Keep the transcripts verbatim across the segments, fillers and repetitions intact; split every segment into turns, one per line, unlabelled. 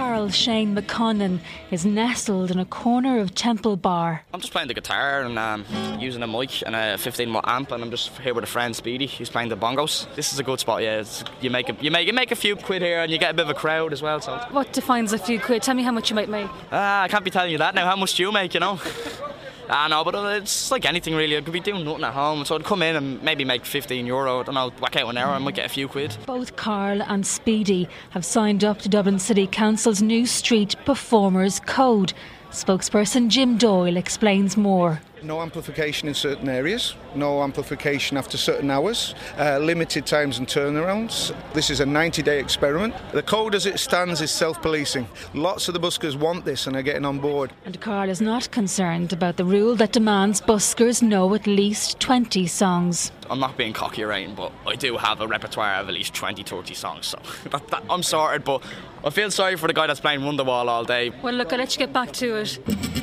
Carl Shane McConnon is nestled in a corner of Temple Bar.
I'm just playing the guitar and um, using a mic and a fifteen watt amp, and I'm just here with a friend Speedy. He's playing the bongos. This is a good spot, yeah. It's, you make a, you make you make a few quid here, and you get a bit of a crowd as well. So
What defines a few quid? Tell me how much you might make.
ah, I can't be telling you that now. How much do you make? You know. Ah, no, but it's like anything really. I could be doing nothing at home, so I'd come in and maybe make fifteen euro. I don't know, whack out an hour, I might get a few quid.
Both Carl and Speedy have signed up to Dublin City Council's new Street Performers Code. Spokesperson Jim Doyle explains more.
No amplification in certain areas, no amplification after certain hours, uh, limited times and turnarounds. This is a ninety day experiment. The code as it stands is self-policing. Lots of the buskers want this and are getting on board.
And Carl is not concerned about the rule that demands buskers know at least twenty songs.
I'm not being cocky or anything, but I do have a repertoire of at least twenty, thirty songs, so that, that, I'm sorted, but I feel sorry for the guy that's playing Wonderwall all day.
Well, look, I'll let you get back to it.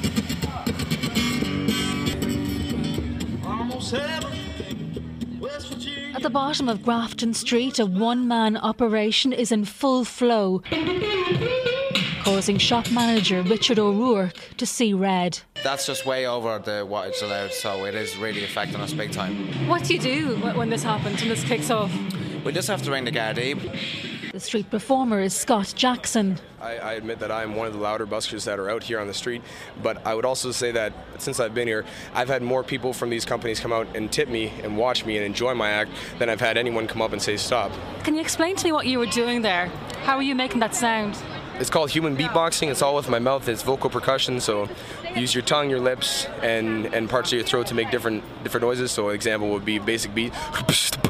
At the bottom of Grafton Street, a one-man operation is in full flow, causing shop manager Richard O'Rourke to see red.
That's just way over the what it's allowed, so it is really affecting us big time.
What do you do when this happens, when this kicks off?
We just have to ring the Gardaí.
The street performer is Scott Jackson.
I, I admit that I'm one of the louder buskers that are out here on the street, but I would also say that since I've been here, I've had more people from these companies come out and tip me and watch me and enjoy my act than I've had anyone come up and say stop.
Can you explain to me what you were doing there? How are you making that sound?
It's called human beatboxing. It's all with my mouth. It's vocal percussion, so use your tongue, your lips, and, and parts of your throat to make different different noises. So an example would be basic beat.